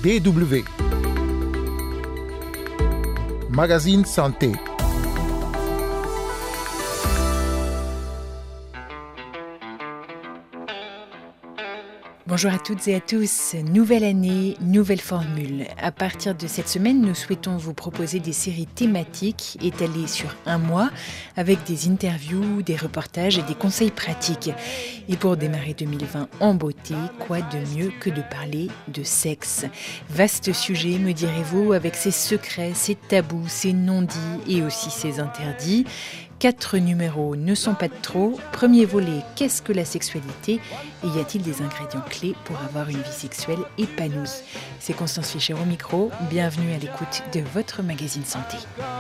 BW. Magazine Santé. Bonjour à toutes et à tous, nouvelle année, nouvelle formule. À partir de cette semaine, nous souhaitons vous proposer des séries thématiques étalées sur un mois avec des interviews, des reportages et des conseils pratiques. Et pour démarrer 2020 en beauté, quoi de mieux que de parler de sexe ? Vaste sujet, me direz-vous, avec ses secrets, ses tabous, ses non-dits et aussi ses interdits. 4 numéros ne sont pas de trop. Premier volet, qu'est-ce que la sexualité ? Et y a-t-il des ingrédients clés pour avoir une vie sexuelle épanouie ? C'est Constance Fischer au micro. Bienvenue à l'écoute de votre magazine santé.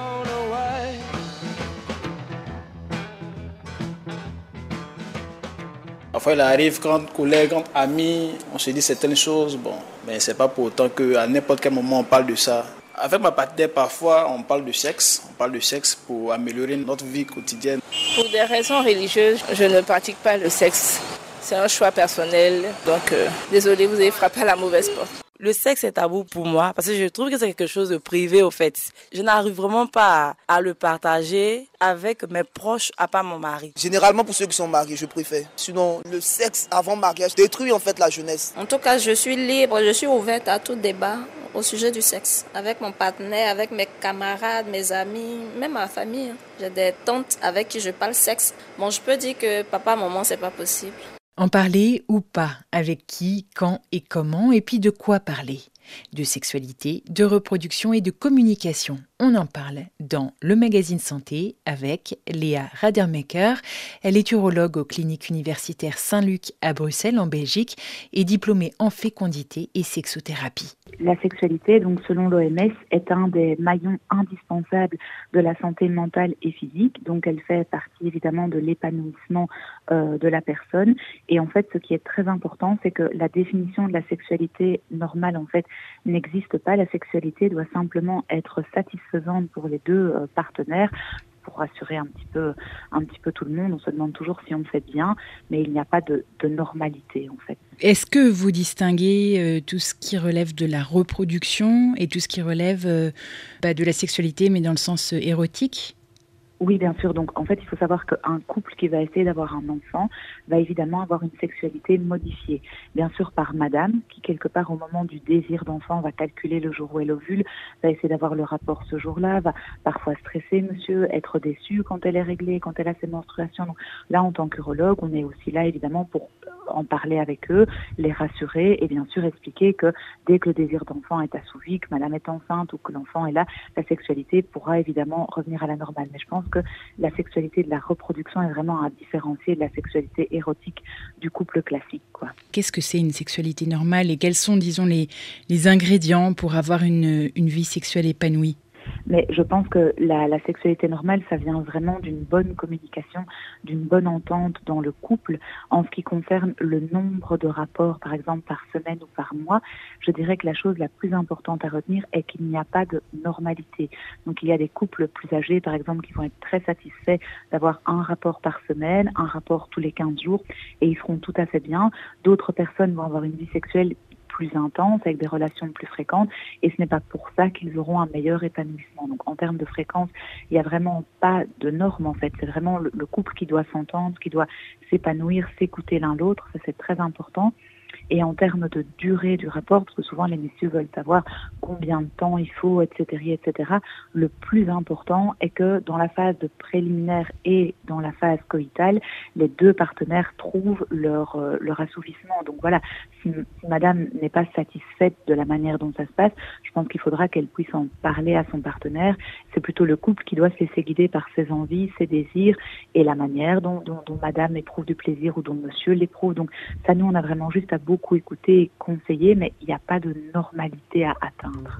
Parfois, il arrive quand collègues, quand amis, on se dit certaines choses. Mais c'est pas pour autant qu'à n'importe quel moment on parle de ça. Avec ma partenaire, parfois, on parle de sexe. On parle de sexe pour améliorer notre vie quotidienne. Pour des raisons religieuses, je ne pratique pas le sexe. C'est un choix personnel. Donc, désolé, vous avez frappé à la mauvaise porte. Le sexe est tabou pour moi parce que je trouve que c'est quelque chose de privé au fait. Je n'arrive vraiment pas à le partager avec mes proches, à part mon mari. Généralement pour ceux qui sont mariés, je préfère. Sinon, le sexe avant mariage détruit en fait la jeunesse. En tout cas, je suis libre, je suis ouverte à tout débat au sujet du sexe. Avec mon partenaire, avec mes camarades, mes amis, même ma famille. J'ai des tantes avec qui je parle sexe. Bon, je peux dire que papa, maman, c'est pas possible. En parler ou pas, avec qui, quand et comment, et puis de quoi parler ? De sexualité, de reproduction et de communication. On en parle dans le magazine Santé avec Léa Radermaeker. Elle est urologue aux cliniques universitaires Saint-Luc à Bruxelles en Belgique et diplômée en fécondité et sexothérapie. La sexualité, donc selon l'OMS, est un des maillons indispensables de la santé mentale et physique. Donc elle fait partie évidemment de l'épanouissement de la personne. Et en fait, ce qui est très important, c'est que la définition de la sexualité normale, en fait, n'existe pas. La sexualité doit simplement être satisfaisante pour les deux partenaires. Pour rassurer un petit peu tout le monde, on se demande toujours si on le fait bien, mais il n'y a pas de normalité en fait. Est-ce que vous distinguez tout ce qui relève de la reproduction et tout ce qui relève de la sexualité, mais dans le sens érotique ? Oui, bien sûr. Donc, en fait, il faut savoir qu'un couple qui va essayer d'avoir un enfant va évidemment avoir une sexualité modifiée. Bien sûr, par madame, qui quelque part au moment du désir d'enfant va calculer le jour où elle ovule, va essayer d'avoir le rapport ce jour-là, va parfois stresser monsieur, être déçu quand elle est réglée, quand elle a ses menstruations. Donc, là, en tant qu'urologue, on est aussi là évidemment pour en parler avec eux, les rassurer et bien sûr expliquer que dès que le désir d'enfant est assouvi, que madame est enceinte ou que l'enfant est là, la sexualité pourra évidemment revenir à la normale. Mais je pense que la sexualité de la reproduction est vraiment à différencier de la sexualité érotique du couple classique, quoi. Qu'est-ce que c'est une sexualité normale et quels sont, disons, les ingrédients pour avoir une vie sexuelle épanouie ? Mais je pense que la sexualité normale, ça vient vraiment d'une bonne communication, d'une bonne entente dans le couple. En ce qui concerne le nombre de rapports, par exemple par semaine ou par mois, je dirais que la chose la plus importante à retenir est qu'il n'y a pas de normalité. Donc il y a des couples plus âgés, par exemple, qui vont être très satisfaits d'avoir un rapport par semaine, un rapport tous les 15 jours, et ils seront tout à fait bien. D'autres personnes vont avoir une vie sexuelle plus intense, avec des relations plus fréquentes, et ce n'est pas pour ça qu'ils auront un meilleur épanouissement. Donc en termes de fréquence, il n'y a vraiment pas de norme en fait, c'est vraiment le couple qui doit s'entendre, qui doit s'épanouir, s'écouter l'un l'autre, ça c'est très important. Et en termes de durée du rapport, parce que souvent les messieurs veulent savoir combien de temps il faut, etc., etc., le plus important est que dans la phase de préliminaire et dans la phase coïtale, les deux partenaires trouvent leur assouvissement. Donc voilà, si madame n'est pas satisfaite de la manière dont ça se passe, je pense qu'il faudra qu'elle puisse en parler à son partenaire. C'est plutôt le couple qui doit se laisser guider par ses envies, ses désirs et la manière dont madame éprouve du plaisir ou dont monsieur l'éprouve. Donc ça, nous, on a vraiment juste à beaucoup écouter et conseiller, mais il n'y a pas de normalité à atteindre.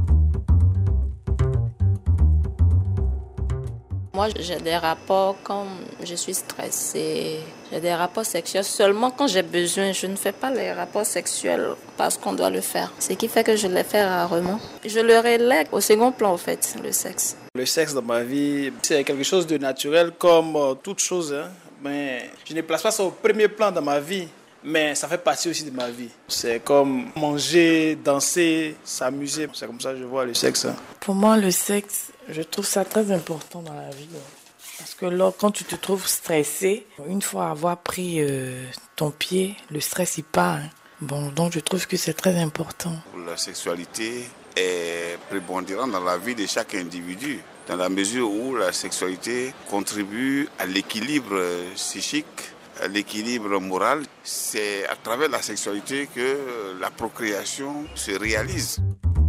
Moi, j'ai des rapports quand je suis stressée. J'ai des rapports sexuels seulement quand j'ai besoin. Je ne fais pas les rapports sexuels parce qu'on doit le faire. Ce qui fait que je les fais rarement. Je le relègue au second plan, en fait, le sexe. Le sexe dans ma vie, c'est quelque chose de naturel comme toute chose. Mais je ne place pas ça au premier plan dans ma vie. mais ça fait partie aussi de ma vie. C'est comme manger, danser, s'amuser. C'est comme ça que je vois le sexe. Pour moi, le sexe, je trouve ça très important dans la vie. Parce que là, quand tu te trouves stressé, une fois avoir pris ton pied, le stress, il part. Bon, donc je trouve que c'est très important. La sexualité est prépondérante dans la vie de chaque individu, dans la mesure où la sexualité contribue à l'équilibre psychique, à l'équilibre moral. C'est à travers la sexualité que la procréation se réalise.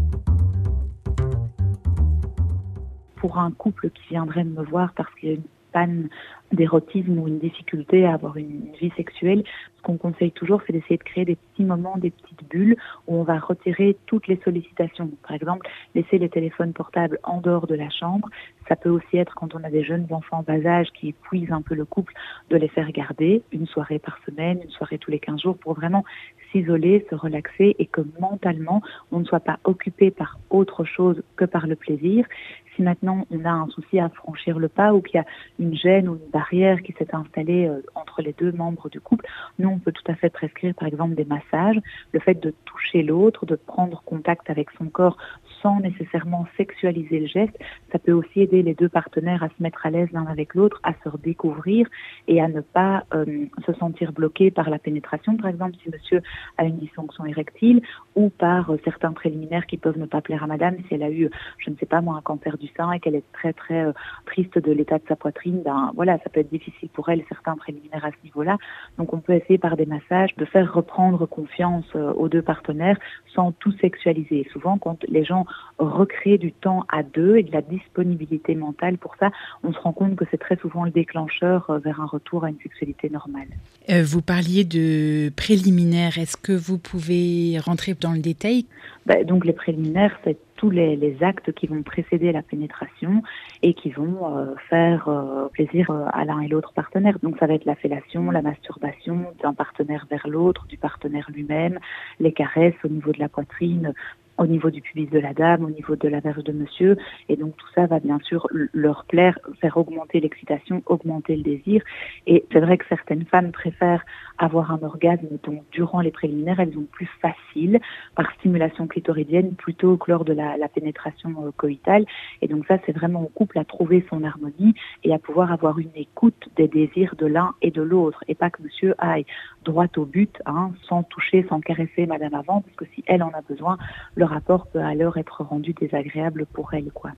Pour un couple qui viendrait me voir parce qu'il y a une panne d'érotisme ou une difficulté à avoir une vie sexuelle, ce qu'on conseille toujours, c'est d'essayer de créer des petits moments, des petites bulles où on va retirer toutes les sollicitations. Par exemple, laisser les téléphones portables en dehors de la chambre. Ça peut aussi être quand on a des jeunes enfants en bas âge qui épuisent un peu le couple, de les faire garder une soirée par semaine, une soirée tous les 15 jours pour vraiment s'isoler, se relaxer et que mentalement, on ne soit pas occupé par autre chose que par le plaisir. Si maintenant on a un souci à franchir le pas ou qu'il y a une gêne ou une barrière qui s'est installée entre les deux membres du couple, nous on peut tout à fait prescrire par exemple des massages, le fait de toucher l'autre, de prendre contact avec son corps sans nécessairement sexualiser le geste, ça peut aussi aider les deux partenaires à se mettre à l'aise l'un avec l'autre, à se redécouvrir et à ne pas se sentir bloqué par la pénétration, par exemple si monsieur a une dysfonction érectile ou par certains préliminaires qui peuvent ne pas plaire à madame si elle a eu, je ne sais pas moi, un cancer du sein et qu'elle est très très triste de l'état de sa poitrine, ben voilà, ça peut être difficile pour elle certains préliminaires à ce niveau-là. Donc on peut essayer par des massages de faire reprendre confiance aux deux partenaires sans tout sexualiser. Souvent quand les gens recréent du temps à deux et de la disponibilité mentale pour ça, on se rend compte que c'est très souvent le déclencheur vers un retour à une sexualité normale. Vous parliez de préliminaires, est-ce que vous pouvez rentrer dans le détail ? Donc les préliminaires, c'est tous les actes qui vont précéder la pénétration et qui vont faire plaisir à l'un et l'autre partenaire. Donc ça va être la fellation, la masturbation d'un partenaire vers l'autre, du partenaire lui-même, les caresses au niveau de la poitrine, au niveau du pubis de la dame, au niveau de la verge de monsieur. Et donc tout ça va bien sûr leur plaire, faire augmenter l'excitation, augmenter le désir. Et c'est vrai que certaines femmes préfèrent avoir un orgasme donc durant les préliminaires, elles ont plus facile par stimulation clitoridienne plutôt que lors de la pénétration coïtale. Et donc ça, c'est vraiment au couple à trouver son harmonie et à pouvoir avoir une écoute des désirs de l'un et de l'autre. Et pas que monsieur aille droit au but, sans toucher, sans caresser madame avant, parce que si elle en a besoin, le rapport peut alors être rendu désagréable pour elle, quoi.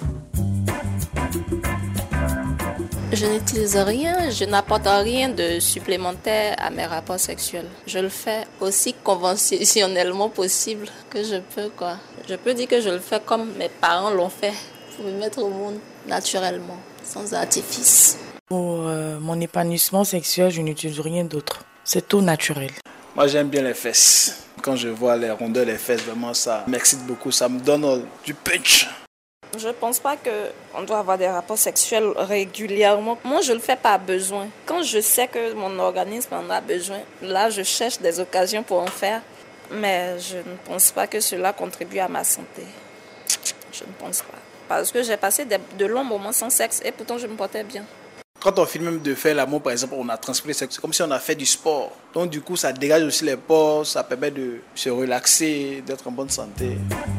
Je n'utilise rien, je n'apporte rien de supplémentaire à mes rapports sexuels. Je le fais aussi conventionnellement possible que je peux, quoi. Je peux dire que je le fais comme mes parents l'ont fait, pour me mettre au monde naturellement, sans artifice. Pour mon épanouissement sexuel, je n'utilise rien d'autre. C'est tout naturel. Moi, j'aime bien les fesses. Quand je vois les rondeurs, les fesses, vraiment, ça m'excite beaucoup. Ça me donne du punch. Je ne pense pas qu'on doit avoir des rapports sexuels régulièrement. Moi, je le fais par besoin. Quand je sais que mon organisme en a besoin, là, je cherche des occasions pour en faire. Mais je ne pense pas que cela contribue à ma santé. Je ne pense pas. Parce que j'ai passé de longs moments sans sexe et pourtant je me portais bien. Quand on finit même de faire l'amour, par exemple, on a transpiré, c'est comme si on a fait du sport. Donc du coup, ça dégage aussi les pores, ça permet de se relaxer, d'être en bonne santé.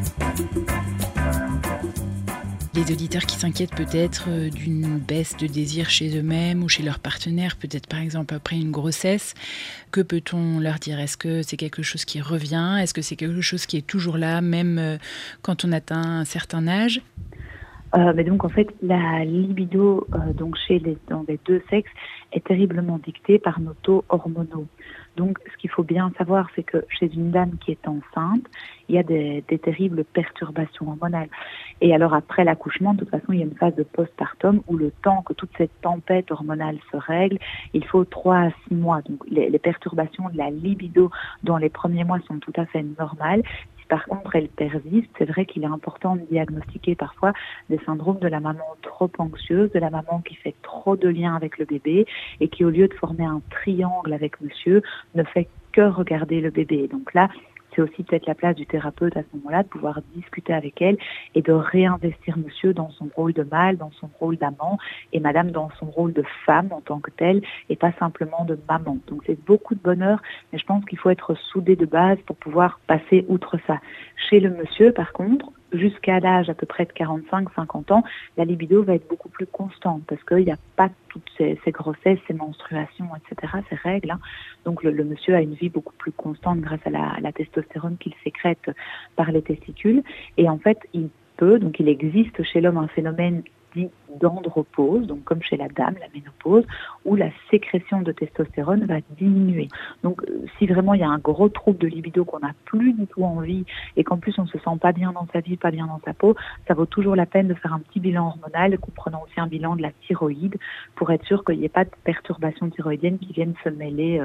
Les auditeurs qui s'inquiètent peut-être d'une baisse de désir chez eux-mêmes ou chez leur partenaire, peut-être par exemple après une grossesse, que peut-on leur dire ? Est-ce que c'est quelque chose qui revient ? Est-ce que c'est quelque chose qui est toujours là, même quand on atteint un certain âge ? Mais donc en fait, la libido donc dans les deux sexes est terriblement dictée par nos taux hormonaux. Donc ce qu'il faut bien savoir, c'est que chez une dame qui est enceinte, il y a des terribles perturbations hormonales. Et alors après l'accouchement, de toute façon, il y a une phase de postpartum où le temps que toute cette tempête hormonale se règle, il faut 3 à 6 mois. Donc les perturbations de la libido dans les premiers mois sont tout à fait normales. Par contre, elle persiste. C'est vrai qu'il est important de diagnostiquer parfois des syndromes de la maman trop anxieuse, de la maman qui fait trop de liens avec le bébé et qui, au lieu de former un triangle avec monsieur, ne fait que regarder le bébé. Donc là, c'est aussi peut-être la place du thérapeute à ce moment-là de pouvoir discuter avec elle et de réinvestir monsieur dans son rôle de mâle, dans son rôle d'amant et madame dans son rôle de femme en tant que telle et pas simplement de maman. Donc c'est beaucoup de bonheur, mais je pense qu'il faut être soudé de base pour pouvoir passer outre ça. Chez le monsieur, par contre, jusqu'à l'âge à peu près de 45-50 ans, la libido va être beaucoup plus constante parce qu'il n'y a pas toutes ces grossesses, ces menstruations, etc., ces règles. Hein. Donc le monsieur a une vie beaucoup plus constante grâce à la testostérone qu'il sécrète par les testicules. Et en fait, il existe chez l'homme un phénomène dit d'andropause, donc comme chez la dame, la ménopause, où la sécrétion de testostérone va diminuer. Donc si vraiment il y a un gros trouble de libido qu'on n'a plus du tout envie et qu'en plus on se sent pas bien dans sa vie, pas bien dans sa peau, ça vaut toujours la peine de faire un petit bilan hormonal, comprenant aussi un bilan de la thyroïde, pour être sûr qu'il n'y ait pas de perturbations thyroïdiennes qui viennent se mêler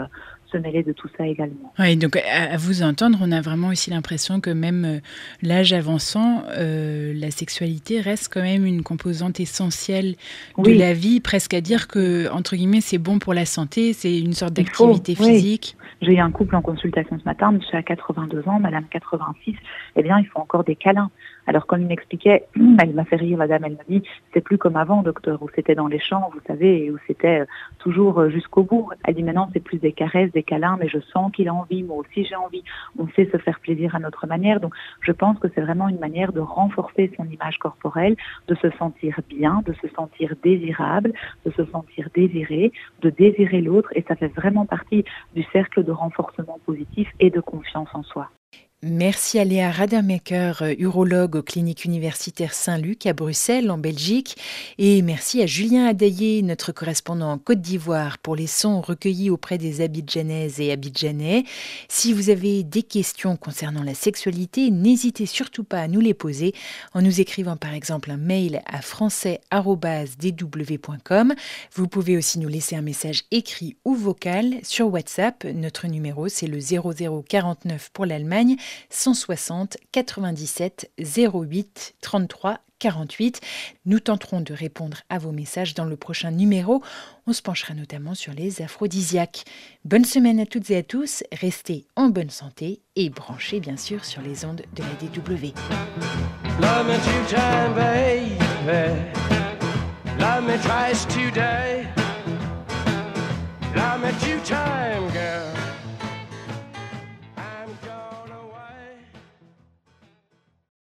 de tout ça également. Oui, donc à vous entendre, on a vraiment aussi l'impression que même l'âge avançant, la sexualité reste quand même une composante essentielle de la vie, presque à dire que, entre guillemets, c'est bon pour la santé, c'est une sorte d'activité physique. Oui. J'ai eu un couple en consultation ce matin, monsieur a 82 ans, madame 86, eh bien, il faut encore des câlins. Alors, comme il m'expliquait, elle m'a fait rire, la dame, elle m'a dit, c'est plus comme avant, docteur, où c'était dans les champs, vous savez, et où c'était toujours jusqu'au bout. Elle dit, maintenant, c'est plus des caresses, des câlins, mais je sens qu'il a envie, moi aussi j'ai envie. On sait se faire plaisir à notre manière. Donc, je pense que c'est vraiment une manière de renforcer son image corporelle, de se sentir bien, de se sentir désirable, de se sentir désiré, de désirer l'autre, et ça fait vraiment partie du cercle de renforcement positif et de confiance en soi. Merci à Léa Rademacher, urologue aux cliniques universitaires Saint-Luc à Bruxelles, en Belgique. Et merci à Julien Adaillé, notre correspondant en Côte d'Ivoire, pour les sons recueillis auprès des Abidjanaises et Abidjanais. Si vous avez des questions concernant la sexualité, n'hésitez surtout pas à nous les poser en nous écrivant par exemple un mail à français@dw.com. Vous pouvez aussi nous laisser un message écrit ou vocal sur WhatsApp. Notre numéro, c'est le 0049 pour l'Allemagne, 160 97 08 33 48. Nous tenterons de répondre à vos messages dans le prochain numéro. On se penchera notamment sur les aphrodisiaques. Bonne semaine à toutes et à tous. Restez en bonne santé et branchez bien sûr sur les ondes de la DW. Love me 2 times, baby. Love me twice today. Love me 2 times.